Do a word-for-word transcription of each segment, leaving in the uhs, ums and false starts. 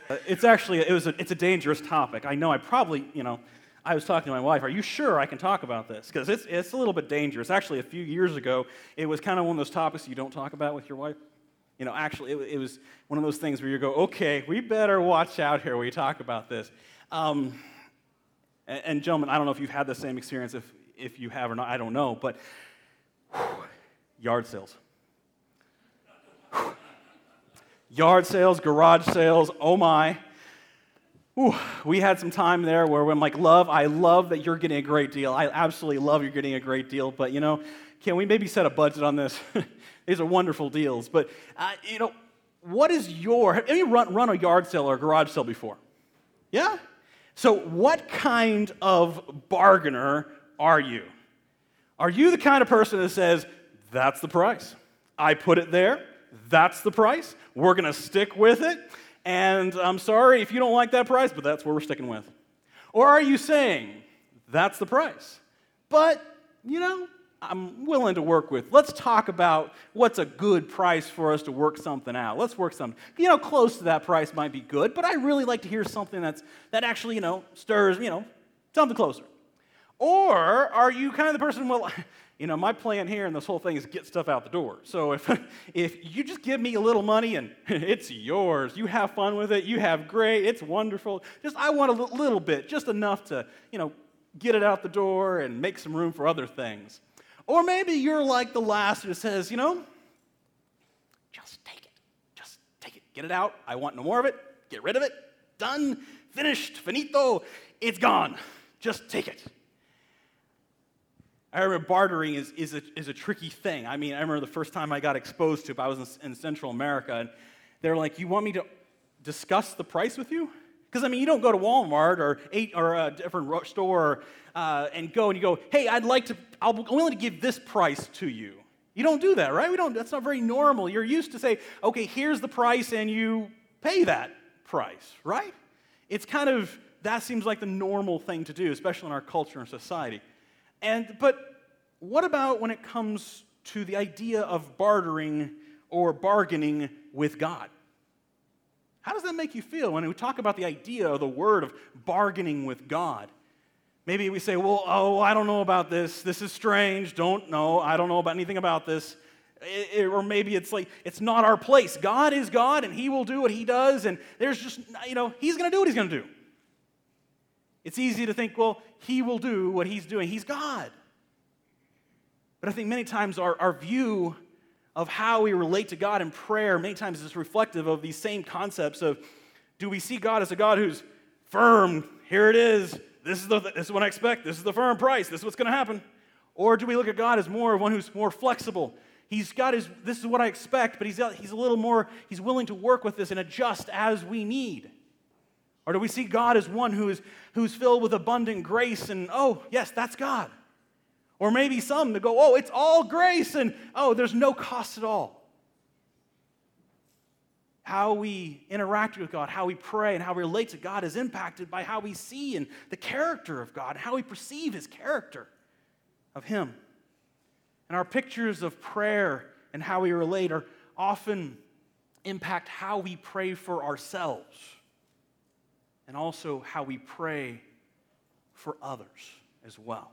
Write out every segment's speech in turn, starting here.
It's actually, it was a, it's a dangerous topic. I know I probably, you know, I was talking to my wife, are you sure I can talk about this? Because it's, it's a little bit dangerous. Actually, a few years ago, it was kind of one of those topics you don't talk about with your wife. You know, actually, it, it was one of those things where you go, okay, we better watch out here when we talk about this. Um, and, and gentlemen, I don't know if you've had the same experience. If, if you have or not, I don't know. But whew, yard sales. Whew. Yard sales, garage sales, oh my. Ooh, we had some time there where I'm like, love, I love that you're getting a great deal. I absolutely love you're getting a great deal. But, you know, can we maybe set a budget on this? These are wonderful deals. But, uh, you know, what is your, have you run, run a yard sale or a garage sale before? Yeah? So what kind of bargainer are you? Are you the kind of person that says, that's the price? I put it there. That's the price. We're going to stick with it. And I'm sorry if you don't like that price, but that's where we're sticking with. Or are you saying, that's the price, but, you know, I'm willing to work with. Let's talk about what's a good price for us to work something out. Let's work something. You know, close to that price might be good, but I really like to hear something that's that actually, you know, stirs, you know, something closer. Or are you kind of the person, well, you know, my plan here in this whole thing is get stuff out the door. So if if you just give me a little money and it's yours, you have fun with it, you have great, it's wonderful. Just I want a little bit, just enough to, you know, get it out the door and make some room for other things. Or maybe you're like the last who says, you know, just take it. Just take it. Get it out. I want no more of it. Get rid of it. Done. Finished. Finito. It's gone. Just take it. I remember bartering is, is, a, is a tricky thing. I mean, I remember the first time I got exposed to it, I was in, in Central America, and they're like, you want me to discuss the price with you? Because, I mean, you don't go to Walmart or eight, or a different store uh, and go and you go, hey, I'd like to, I'm willing to give this price to you. You don't do that, right? We don't. That's not very normal. You're used to say, okay, here's the price, and you pay that price, right? It's kind of, that seems like the normal thing to do, especially in our culture and society. And but what about when it comes to the idea of bartering or bargaining with God? How does that make you feel when we talk about the idea or the word of bargaining with God? Maybe we say, well, oh, I don't know about this. This is strange. Don't know. I don't know about anything about this. It, it, or maybe it's like, it's not our place. God is God, and He will do what He does, and there's just, you know, He's going to do what He's going to do. It's easy to think, well, He will do what He's doing. He's God. But I think many times our, our view of how we relate to God in prayer, many times is reflective of these same concepts of, do we see God as a God who's firm, here it is, this is, the, this is what I expect, this is the firm price, this is what's going to happen? Or do we look at God as more of one who's more flexible? He's got his, this is what I expect, but he's, he's a little more, he's willing to work with this and adjust as we need. Or do we see God as one who is who's filled with abundant grace and, oh, yes, that's God? Or maybe some that go, oh, it's all grace and, oh, there's no cost at all. How we interact with God, how we pray, and how we relate to God is impacted by how we see and the character of God, how we perceive His character of Him. And our pictures of prayer and how we relate are often impact how we pray for ourselves, and also how we pray for others as well.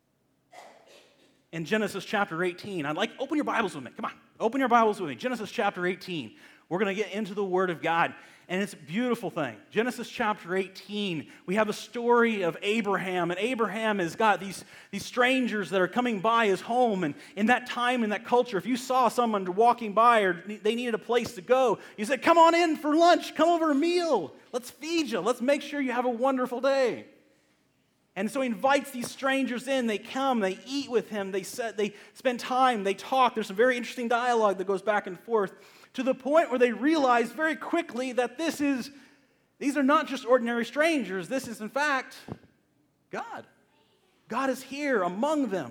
In Genesis chapter eighteen, I'd like, open your Bibles with me. Come on, open your Bibles with me. Genesis chapter eighteen. We're going to get into the Word of God, and it's a beautiful thing. Genesis chapter eighteen, we have a story of Abraham, and Abraham has got these, these strangers that are coming by his home, and in that time, in that culture, if you saw someone walking by or they needed a place to go, you said, come on in for lunch, come over a meal, let's feed you, let's make sure you have a wonderful day. And so he invites these strangers in, they come, they eat with him, they, set, they spend time, they talk, there's some very interesting dialogue that goes back and forth, to the point where they realize very quickly that this is, these are not just ordinary strangers. This is, in fact, God. God is here among them.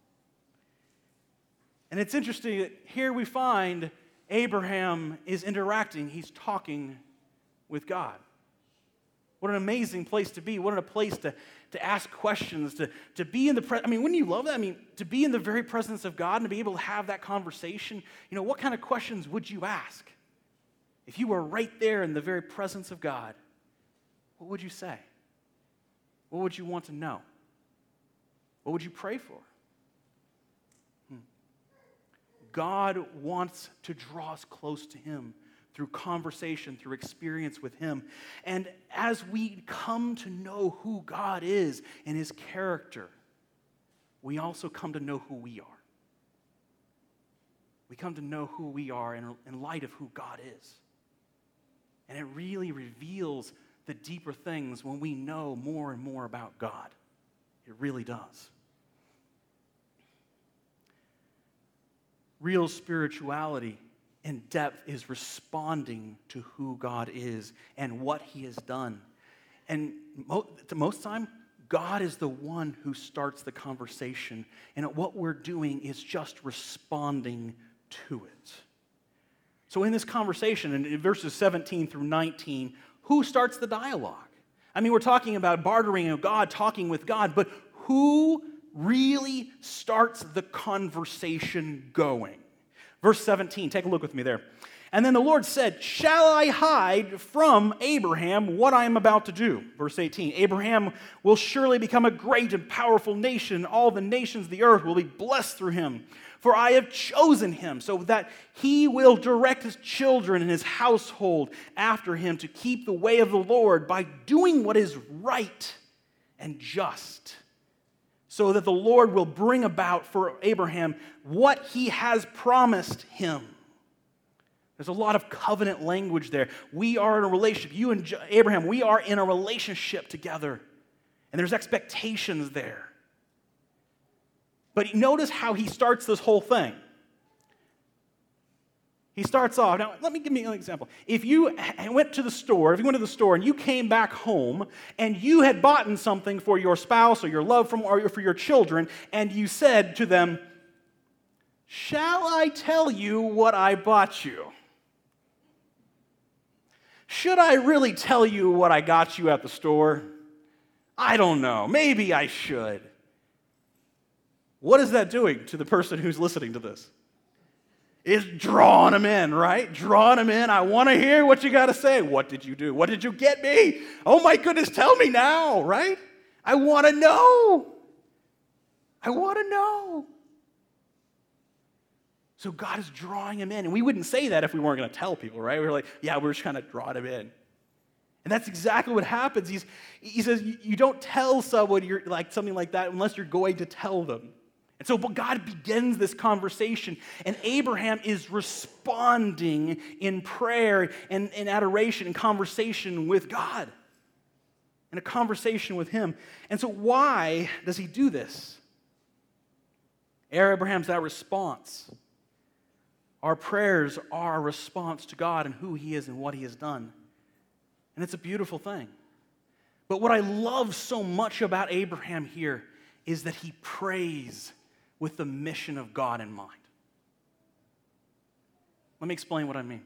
And it's interesting that here we find Abraham is interacting. He's talking with God. What an amazing place to be. What a place to, to ask questions, to, to be in the presence. I mean, wouldn't you love that? I mean, to be in the very presence of God and to be able to have that conversation. You know, what kind of questions would you ask if you were right there in the very presence of God, what would you say? What would you want to know? What would you pray for? Hmm. God wants to draw us close to him through conversation, through experience with him. And as we come to know who God is and his character, we also come to know who we are. We come to know who we are in, in light of who God is. And it really reveals the deeper things when we know more and more about God. It really does. Real spirituality in depth is responding to who God is and what he has done. And mo- most time, God is the one who starts the conversation, and what we're doing is just responding to it. So in this conversation, in verses seventeen through nineteen, who starts the dialogue? I mean, we're talking about bartering of God, talking with God, but who really starts the conversation going? Verse seventeen, take a look with me there. And then the Lord said, "Shall I hide from Abraham what I am about to do?" Verse eighteen, "Abraham will surely become a great and powerful nation. All the nations of the earth will be blessed through him. For I have chosen him so that he will direct his children and his household after him to keep the way of the Lord by doing what is right and just, so that the Lord will bring about for Abraham what he has promised him." There's a lot of covenant language there. We are in a relationship. You and Abraham, we are in a relationship together. And there's expectations there. But notice how he starts this whole thing. He starts off, now let me give me an example. If you went to the store, if you went to the store and you came back home and you had bought something for your spouse or your love from or for your children, and you said to them, "Shall I tell you what I bought you? Should I really tell you what I got you at the store? I don't know. Maybe I should." What is that doing to the person who's listening to this? It's drawing them in, right? Drawing them in. I want to hear what you got to say. What did you do? What did you get me? Oh my goodness, tell me now, right? I want to know. I want to know. So God is drawing him in. And we wouldn't say that if we weren't going to tell people, right? We're like, yeah, we're just kind of drawing him in. And that's exactly what happens. He's, he says, you don't tell someone you're like something like that unless you're going to tell them. And so God begins this conversation, and Abraham is responding in prayer and in adoration and conversation with God, in a conversation with him. And so why does he do this? Abraham's that response. Our prayers are a response to God and who he is and what he has done. And it's a beautiful thing. But what I love so much about Abraham here is that he prays with the mission of God in mind. Let me explain what I mean.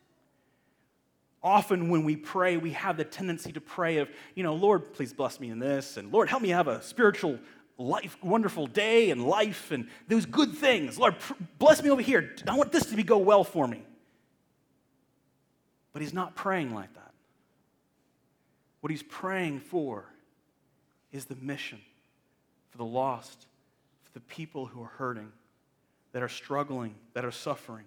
Often when we pray, we have the tendency to pray of, you know, Lord, please bless me in this, and Lord, help me have a spiritual life, wonderful day and life, and those good things. Lord, pr- bless me over here. I want this to be go well for me. But he's not praying like that. What he's praying for is the mission for the lost, for the people who are hurting, that are struggling, that are suffering.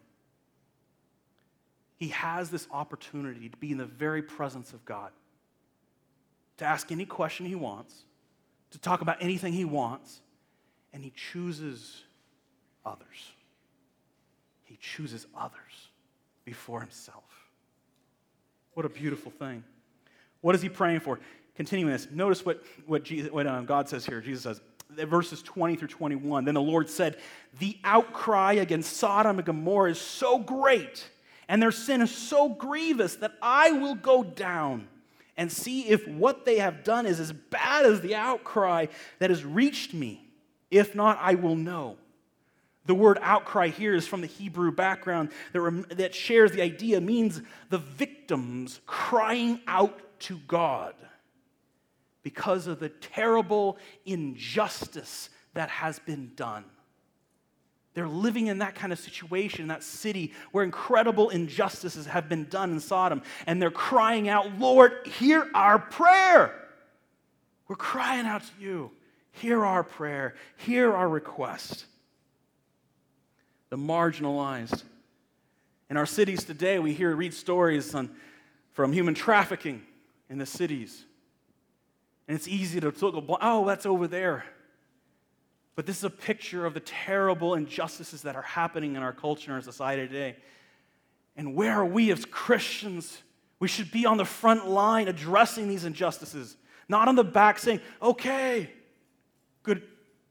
He has this opportunity to be in the very presence of God, to ask any question he wants, to talk about anything he wants, and he chooses others. He chooses others before himself. What a beautiful thing. What is he praying for? Continuing this, notice what, what, Jesus, what um, God says here. Jesus says, verses twenty through twenty-one, "Then the Lord said, the outcry against Sodom and Gomorrah is so great, and their sin is so grievous, that I will go down and see if what they have done is as bad as the outcry that has reached me. If not, I will know." The word outcry here is from the Hebrew background that, rem- that shares the idea, means the victims crying out to God because of the terrible injustice that has been done. They're living in that kind of situation, in that city where incredible injustices have been done in Sodom. And they're crying out, Lord, hear our prayer. We're crying out to you. Hear our prayer. Hear our request. The marginalized. In our cities today, we hear, read stories on, from human trafficking in the cities. And it's easy to look, oh, that's over there. But this is a picture of the terrible injustices that are happening in our culture and our society today. And where are we as Christians? We should be on the front line addressing these injustices, not on the back saying, okay, good.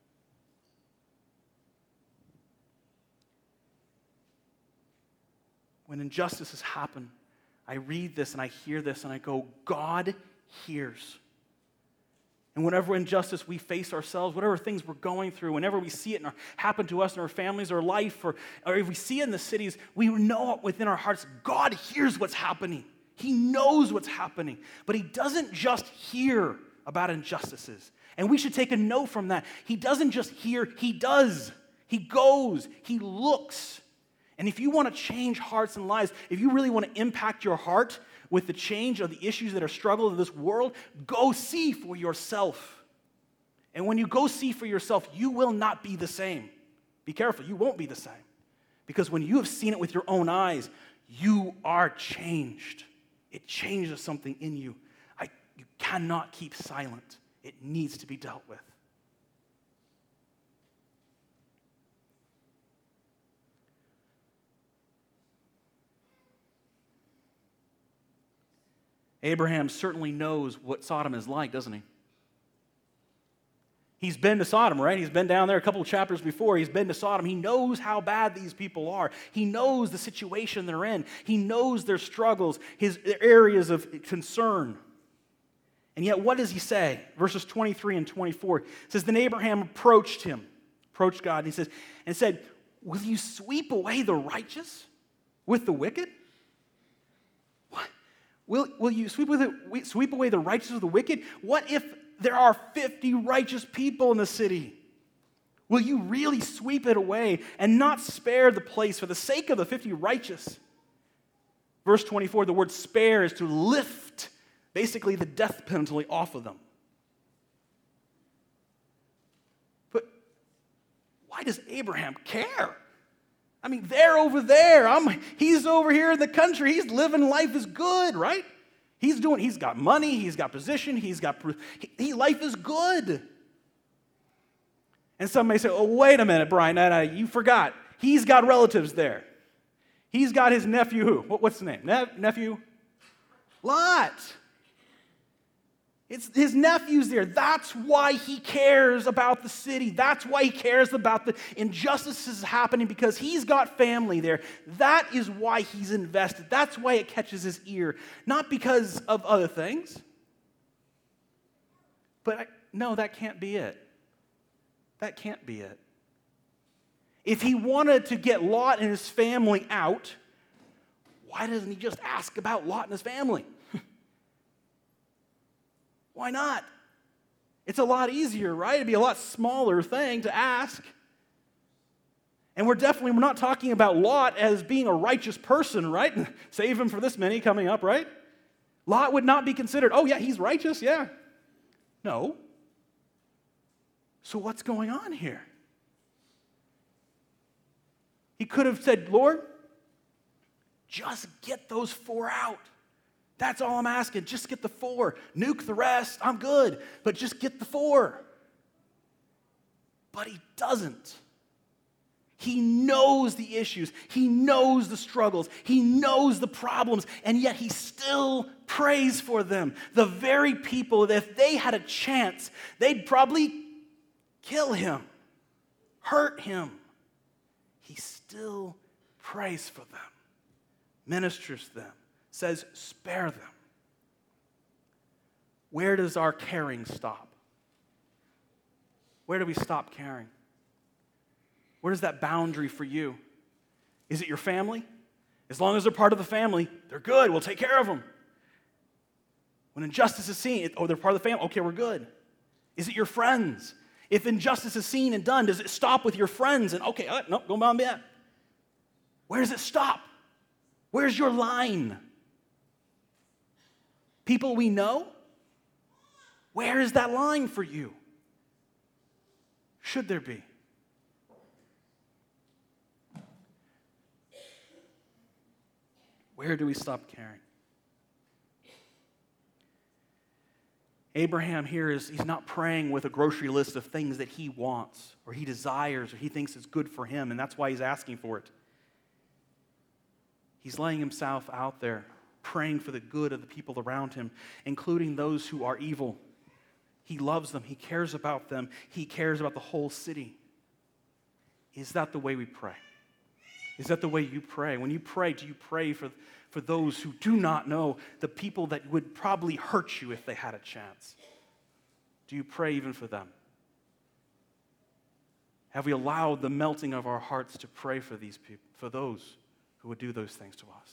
When injustices happen, I read this and I hear this and I go, God hears. And whatever injustice we face ourselves, whatever things we're going through, whenever we see it in our, happen to us in our families or life, or, or if we see it in the cities, we know within our hearts, God hears what's happening. He knows what's happening. But he doesn't just hear about injustices. And we should take a note from that. He doesn't just hear, he does. He goes, he looks. And if you want to change hearts and lives, if you really want to impact your heart with the change of the issues that are struggling in this world, go see for yourself. And when you go see for yourself, you will not be the same. Be careful, you won't be the same. Because when you have seen it with your own eyes, you are changed. It changes something in you. I, you cannot keep silent. It needs to be dealt with. Abraham certainly knows what Sodom is like, doesn't he? He's been to Sodom, right? He's been down there a couple of chapters before. He's been to Sodom. He knows how bad these people are. He knows the situation they're in. He knows their struggles, his areas of concern. And yet, what does he say? Verses twenty-three and twenty-four. It says, then Abraham approached him, approached God, and he says, and said, will you sweep away the righteous with the wicked? Will, will you sweep, with it, sweep away the righteous with the wicked? What if there are fifty righteous people in the city? Will you really sweep it away and not spare the place for the sake of the fifty righteous? Verse twenty-four, the word spare is to lift, basically the death penalty off of them. But why does Abraham care? I mean, they're over there. I'm, he's over here in the country. He's living life is good, right? He's doing, he's got money, he's got position, he's got, he, he, life is good. And some may say, oh, wait a minute, Brian, no, no, you forgot. He's got relatives there. He's got his nephew, who? What, what's the name? Ne- nephew? Lot. It's his nephew's there. That's why he cares about the city. That's why he cares about the injustices happening, because he's got family there. That is why he's invested. That's why it catches his ear. Not because of other things. But I, no, that can't be it. That can't be it. If he wanted to get Lot and his family out, why doesn't he just ask about Lot and his family? Why not? It's a lot easier, right? It'd be a lot smaller thing to ask. And we're definitely, we're not talking about Lot as being a righteous person, right? Save him for this many coming up, right? Lot would not be considered, oh yeah, he's righteous, yeah. No. So what's going on here? He could have said, Lord, just get those four out. That's all I'm asking. Just get the four. Nuke the rest. I'm good. But just get the four. But he doesn't. He knows the issues. He knows the struggles. He knows the problems. And yet he still prays for them. The very people that if they had a chance, they'd probably kill him, hurt him. He still prays for them, ministers to them, says, spare them. Where does our caring stop? Where do we stop caring? Where is that boundary for you? Is it your family? As long as they're part of the family, they're good. We'll take care of them. When injustice is seen, oh, they're part of the family. Okay, we're good. Is it your friends? If injustice is seen and done, does it stop with your friends and, okay, uh, no, go on beyond? Where does it stop? Where's your line? People we know? Where is that line for you? Should there be? Where do we stop caring? Abraham here is, he's not praying with a grocery list of things that he wants or he desires or he thinks is good for him, and that's why he's asking for it. He's laying himself out there, praying for the good of the people around him, including those who are evil. He loves them. He cares about them. He cares about the whole city. Is that the way we pray? Is that the way you pray? When you pray, do you pray for, for those who do not know, the people that would probably hurt you if they had a chance? Do you pray even for them? Have we allowed the melting of our hearts to pray for these people, for those who would do those things to us?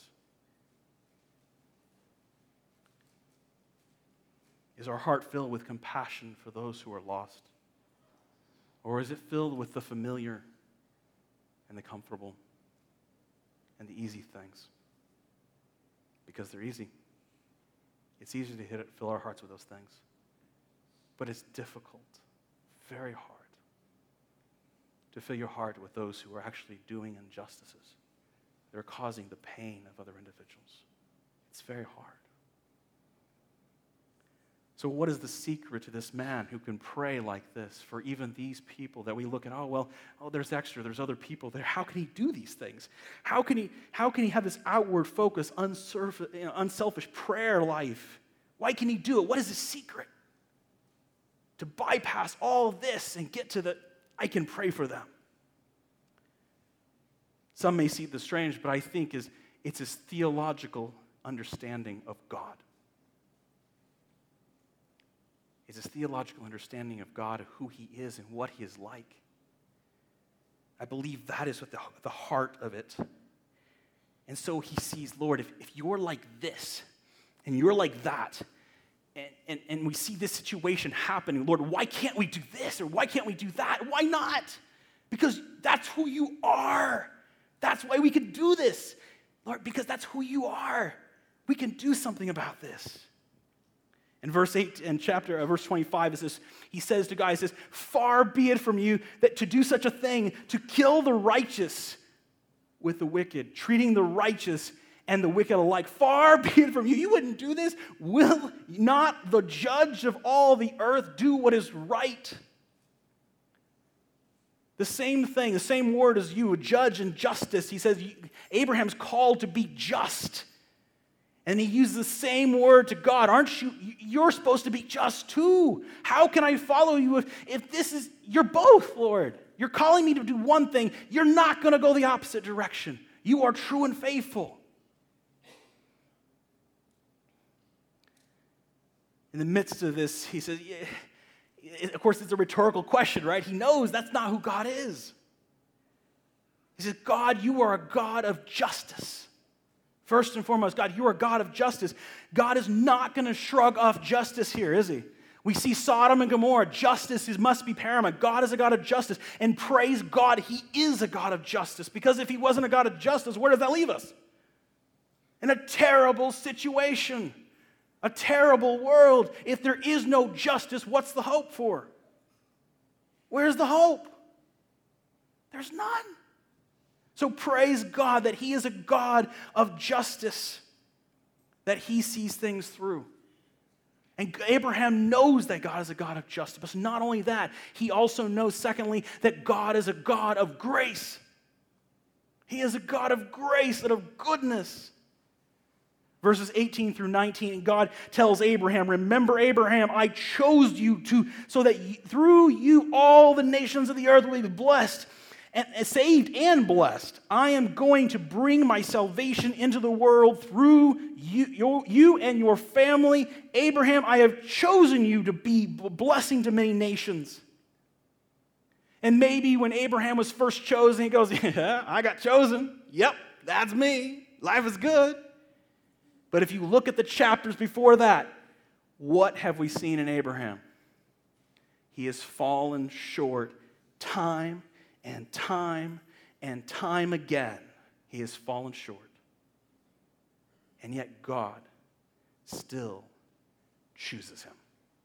Is our heart filled with compassion for those who are lost? Or is it filled with the familiar and the comfortable and the easy things? Because they're easy. It's easy to hit it, fill our hearts with those things. But it's difficult, very hard, to fill your heart with those who are actually doing injustices. They're causing the pain of other individuals. It's very hard. So what is the secret to this man who can pray like this for even these people that we look at, oh, well, oh, there's extra, there's other people there. How can he do these things? How can he, how can he have this outward focus, unsurf- you know, unselfish prayer life? Why can he do it? What is his secret? To bypass all this and get to the, I can pray for them. Some may see this strange, but I think is it's his theological understanding of God. It's his theological understanding of God, of who he is and what he is like. I believe that is what the, the heart of it. And so he sees, Lord, if, if you're like this and you're like that, and, and, and we see this situation happening, Lord, why can't we do this or why can't we do that? Why not? Because that's who you are. That's why we can do this. Lord, because that's who you are. We can do something about this. In verse eight and chapter uh, verse twenty-five, it says, he says to God, he says, far be it from you that to do such a thing, to kill the righteous with the wicked, treating the righteous and the wicked alike. Far be it from you. You wouldn't do this. Will not the judge of all the earth do what is right? The same thing, the same word as you, judge and justice. He says Abraham's called to be just. And he uses the same word to God. Aren't you? You're supposed to be just too. How can I follow you if, if this is, you're both, Lord. You're calling me to do one thing. You're not going to go the opposite direction. You are true and faithful. In the midst of this, he says, yeah, of course, it's a rhetorical question, right? He knows that's not who God is. He says, God, you are a God of justice. First and foremost, God, you are a God of justice. God is not going to shrug off justice here, is he? We see Sodom and Gomorrah. Justice is, must be paramount. God is a God of justice. And praise God, he is a God of justice. Because if he wasn't a God of justice, where does that leave us? In a terrible situation. A terrible world. If there is no justice, what's the hope for? Where's the hope? There's none. So praise God that he is a God of justice, that he sees things through. And Abraham knows that God is a God of justice. But not only that, he also knows, secondly, that God is a God of grace. He is a God of grace and of goodness. Verses eighteen through nineteen, God tells Abraham, remember, Abraham, I chose you to so that through you all the nations of the earth will be blessed. And saved and blessed. I am going to bring my salvation into the world through you, your, you and your family. Abraham, I have chosen you to be a blessing to many nations. And maybe when Abraham was first chosen, he goes, yeah, I got chosen. Yep, that's me. Life is good. But if you look at the chapters before that, what have we seen in Abraham? he has fallen short time and time and time again. He has fallen short. And yet God still chooses him.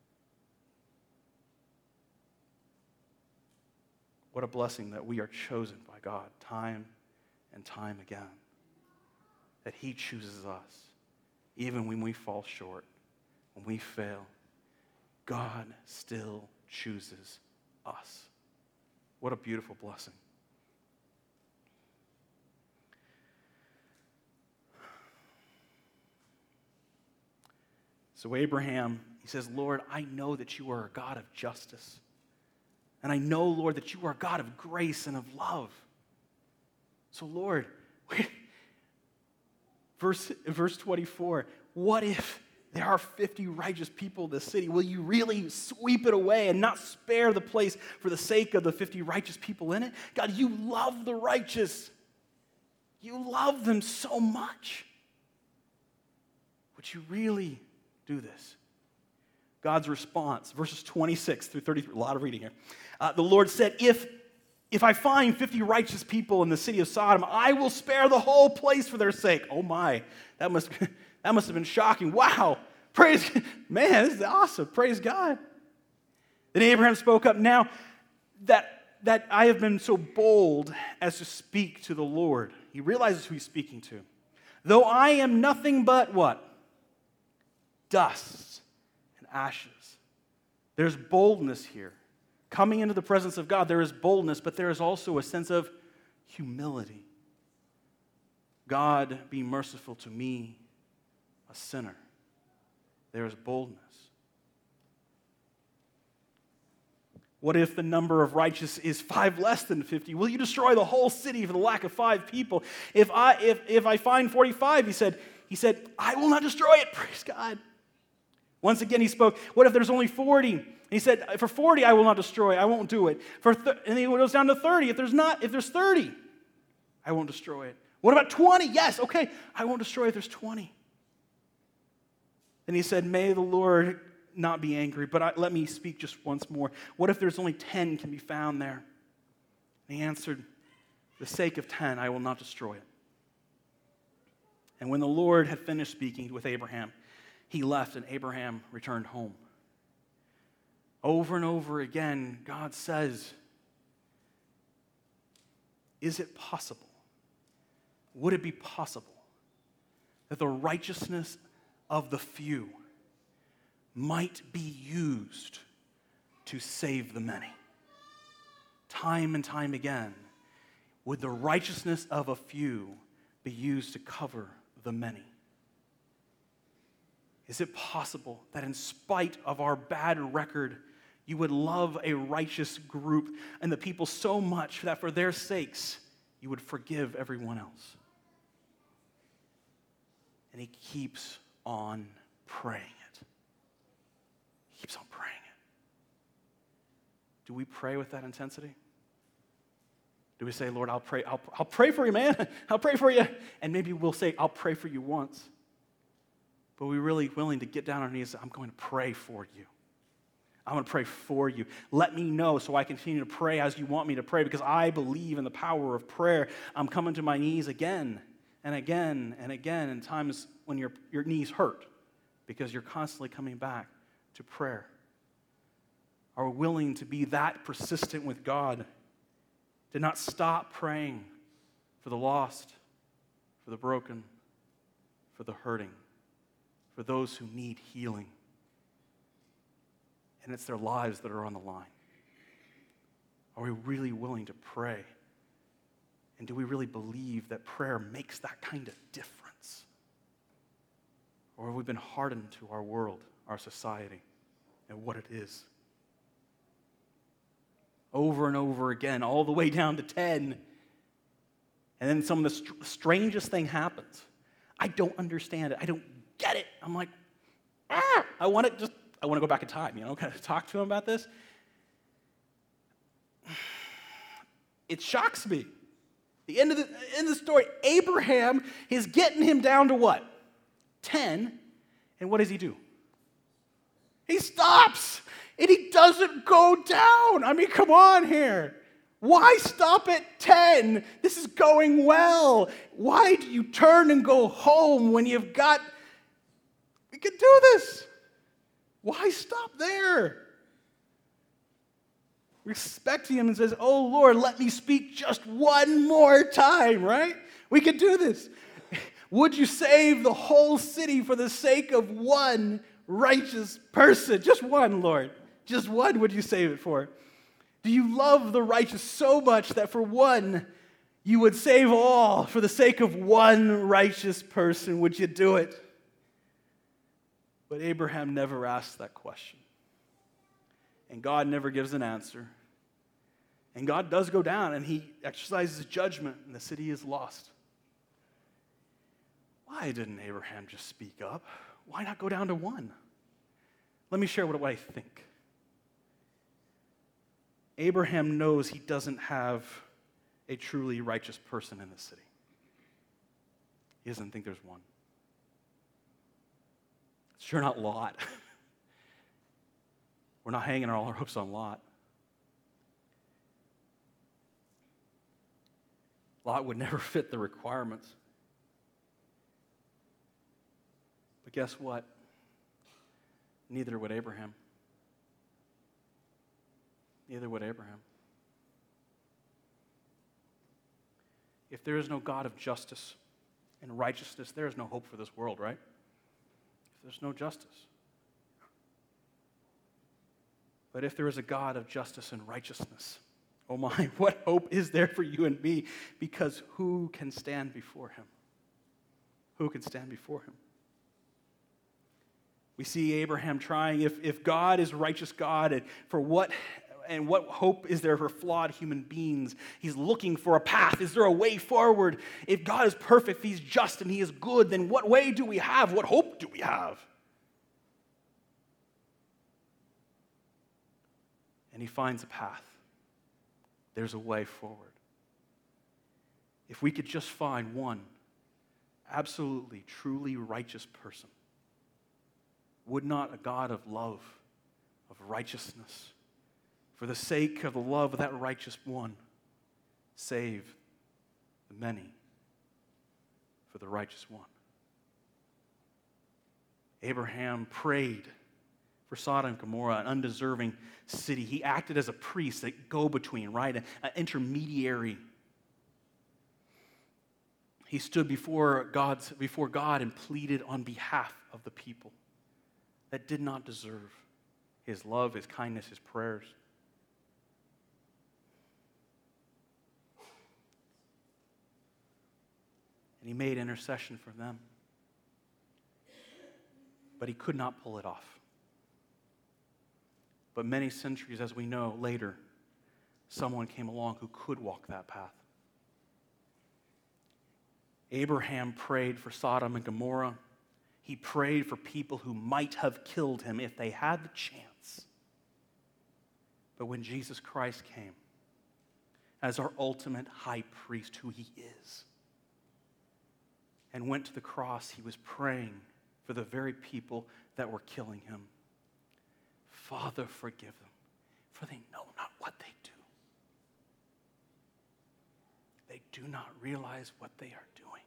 What a blessing that we are chosen by God time and time again. That he chooses us, even when we fall short, when we fail. God still chooses us. What a beautiful blessing. So Abraham, he says, Lord, I know that you are a God of justice. And I know, Lord, that you are a God of grace and of love. So, Lord, verse, verse twenty-four, what if there are fifty righteous people in this city? Will you really sweep it away and not spare the place for the sake of the fifty righteous people in it? God, you love the righteous. You love them so much. Would you really do this? God's response, verses twenty-six through thirty-three, a lot of reading here. Uh, the Lord said, if, if I find fifty righteous people in the city of Sodom, I will spare the whole place for their sake. Oh my, that must, that must have been shocking. Wow, praise, man, this is awesome. Praise God. Then Abraham spoke up, now that, that I have been so bold as to speak to the Lord. He realizes who he's speaking to. Though I am nothing but what? Dust and ashes. There's boldness here. Coming into the presence of God, there is boldness, but there is also a sense of humility. God, be merciful to me, a sinner. There is boldness. What if the number of righteous is five less than fifty? Will you destroy the whole city for the lack of five people? If I if if I find forty-five, he said, he said, I will not destroy it. Praise God. Once again, he spoke, what if there's only forty? And he said, for forty, I will not destroy. I won't do it. For th- and then he goes down to thirty. If there's not, if there's thirty, I won't destroy it. What about twenty? Yes, okay, I won't destroy it if there's twenty. Then he said, may the Lord not be angry, but I, let me speak just once more. What if there's only ten can be found there? And he answered, for the sake of ten, I will not destroy it. And when the Lord had finished speaking with Abraham, he left, and Abraham returned home. Over and over again, God says, is it possible? Would it be possible that the righteousness of the few might be used to save the many? Time and time again, would the righteousness of a few be used to cover the many? Is it possible that in spite of our bad record, you would love a righteous group and the people so much that for their sakes, you would forgive everyone else? And he keeps on praying it. He keeps on praying it. Do we pray with that intensity? Do we say, Lord, I'll pray, I'll, I'll pray for you, man. I'll pray for you. And maybe we'll say, I'll pray for you once. But we're really willing to get down on our knees and say, I'm going to pray for you. I'm going to pray for you. Let me know so I continue to pray as you want me to pray, because I believe in the power of prayer. I'm coming to my knees again and again and again in times when your, your knees hurt because you're constantly coming back to prayer. Are we willing to be that persistent with God, to not stop praying for the lost, for the broken, for the hurting, for those who need healing? And it's their lives that are on the line. Are we really willing to pray? And do we really believe that prayer makes that kind of difference? Or have we been hardened to our world, our society, and what it is? Over and over again, all the way down to ten. And then some of the str- strangest thing happens. I don't understand it. I don't get it. I'm like, ah, I want it just, I want to go back in time, you know, kind of talk to him about this. It shocks me. The end of the, end of the story, Abraham is getting him down to what? ten. And what does he do? He stops. And he doesn't go down. I mean, come on here. Why stop at ten? This is going well. Why do you turn and go home when you've got, we can do this? Why stop there? Respecting him and says, oh Lord, let me speak just one more time, right? We could do this. Would you save the whole city for the sake of one righteous person? Just one, Lord. Just one would you save it for? Do you love the righteous so much that for one you would save all for the sake of one righteous person? Would you do it? But Abraham never asked that question. And God never gives an answer. And God does go down and he exercises judgment and the city is lost. Why didn't Abraham just speak up? Why not go down to one? Let me share what, what I think. Abraham knows he doesn't have a truly righteous person in the city. He doesn't think there's one. It's sure not Lot. We're not hanging all our hopes on Lot. Lot would never fit the requirements. But guess what? Neither would Abraham. Neither would Abraham. If there is no God of justice and righteousness, there is no hope for this world, right? If there's no justice. But if there is a God of justice and righteousness, oh my, what hope is there for you and me? Because who can stand before him? Who can stand before him? We see Abraham trying, if, if God is righteous God, and for what and what hope is there for flawed human beings? He's looking for a path. Is there a way forward? If God is perfect, if he's just and he is good, then what way do we have? What hope do we have? And he finds a path. There's a way forward. If we could just find one absolutely, truly righteous person, would not a God of love, of righteousness, for the sake of the love of that righteous one, save the many for the righteous one? Abraham prayed for Sodom and Gomorrah, an undeserving city. He acted as a priest, a go-between, right? An intermediary. He stood before God's, before God and pleaded on behalf of the people that did not deserve his love, his kindness, his prayers. And he made intercession for them. But he could not pull it off. But many centuries, as we know later, someone came along who could walk that path. Abraham prayed for Sodom and Gomorrah. He prayed for people who might have killed him if they had the chance. But when Jesus Christ came as our ultimate high priest, who he is, and went to the cross, he was praying for the very people that were killing him. Father, forgive them, for they know not what they do. They do not realize what they are doing.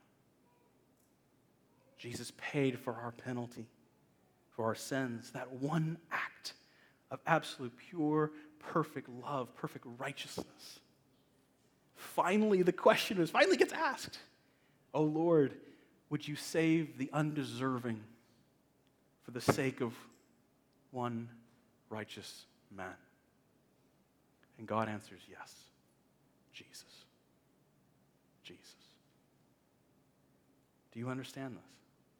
Jesus paid for our penalty, for our sins, that one act of absolute, pure, perfect love, perfect righteousness. Finally, the question is, finally gets asked, oh Lord, would you save the undeserving for the sake of one righteous man? And God answers yes. Jesus. Jesus. Do you understand this?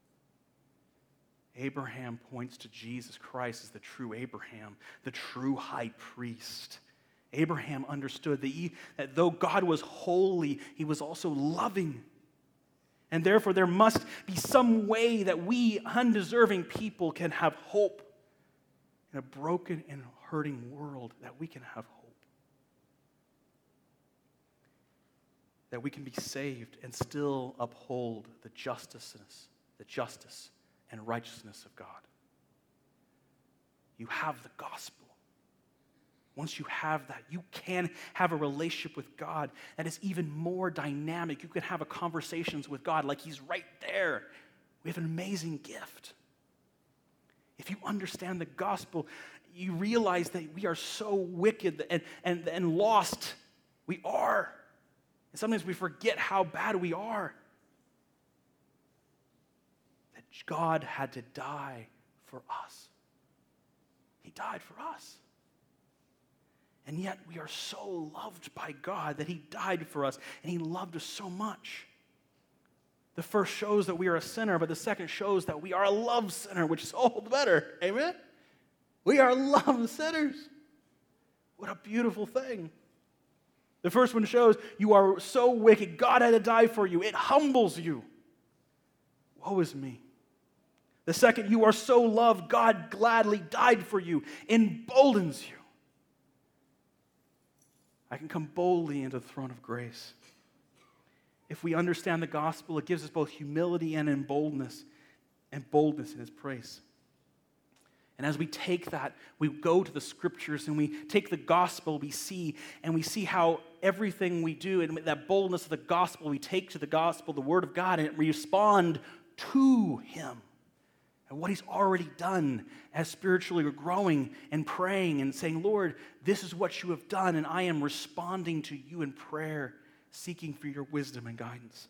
Abraham points to Jesus Christ as the true Abraham, the true high priest. Abraham understood that, he, that though God was holy, he was also loving. And therefore, there must be some way that we undeserving people can have hope in a broken and hurting world, that we can have hope. That we can be saved and still uphold the justice, the justice and righteousness of God. You have the gospel. Once you have that, you can have a relationship with God that is even more dynamic. You can have a conversations with God like he's right there. We have an amazing gift. If you understand the gospel, you realize that we are so wicked and, and, and lost. We are. And sometimes we forget how bad we are. That God had to die for us. He died for us. And yet we are so loved by God that he died for us, and he loved us so much. The first shows that we are a sinner, but the second shows that we are a love sinner, which is all the better. Amen? We are love sinners. What a beautiful thing. The first one shows you are so wicked, God had to die for you. It humbles you. Woe is me. The second, you are so loved, God gladly died for you, emboldens you. I can come boldly into the throne of grace. If we understand the gospel, it gives us both humility and boldness, and boldness in his praise. And as we take that, we go to the scriptures and we take the gospel, we see, and we see how everything we do, and that boldness of the gospel, we take to the gospel, the word of God, and respond to him. And what he's already done as spiritually we're growing and praying and saying, Lord, this is what you have done, and I am responding to you in prayer, seeking for your wisdom and guidance.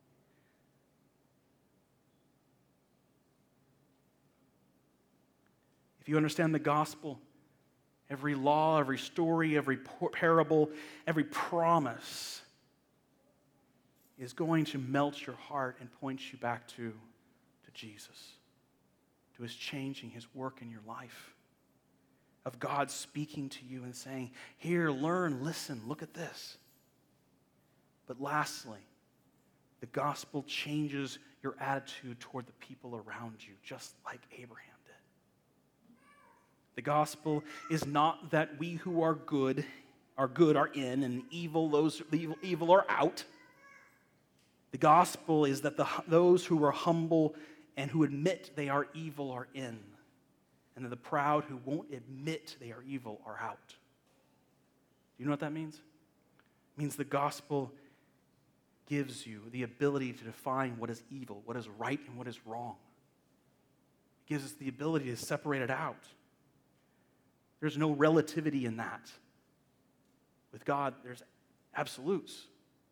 If you understand the gospel, every law, every story, every parable, every promise is going to melt your heart and point you back to, to Jesus, to his changing, his work in your life, of God speaking to you and saying, here, learn, listen, look at this. But lastly, the gospel changes your attitude toward the people around you, just like Abraham did. The gospel is not that we who are good are good are in, and evil those evil, evil are out. The gospel is that the, those who are humble and who admit they are evil are in, and that the proud who won't admit they are evil are out. Do you know what that means? It means the gospel gives you the ability to define what is evil, what is right, and what is wrong. It gives us the ability to separate it out. There's no relativity in that. With God, there's absolutes.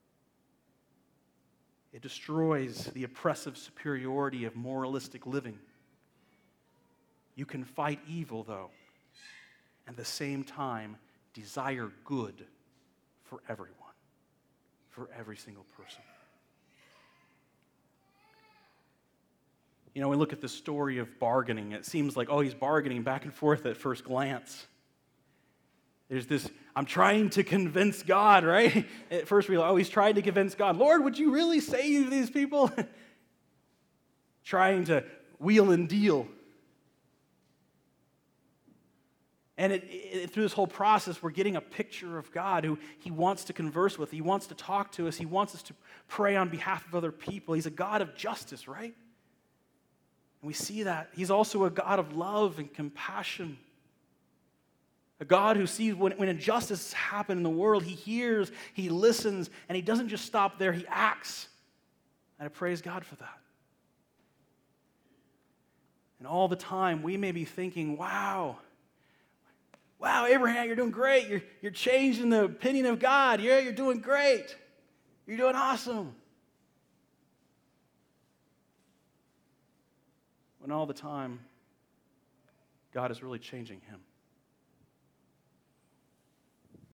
It destroys the oppressive superiority of moralistic living. You can fight evil, though, and at the same time desire good for everyone. For every single person. You know, we look at the story of bargaining. It seems like, oh, he's bargaining back and forth at first glance. There's this, I'm trying to convince God, right? At first we, oh, he's trying to convince God. Lord, would you really save these people? Trying to wheel and deal. And it, it, through this whole process, we're getting a picture of God who he wants to converse with. He wants to talk to us. He wants us to pray on behalf of other people. He's a God of justice, right? And we see that. He's also a God of love and compassion. A God who sees when, when injustice happens in the world, he hears, he listens, and he doesn't just stop there, he acts. And I praise God for that. And all the time, we may be thinking, wow, Wow, Abraham, you're doing great. You're, you're changing the opinion of God. Yeah, you're doing great. You're doing awesome. When all the time, God is really changing him.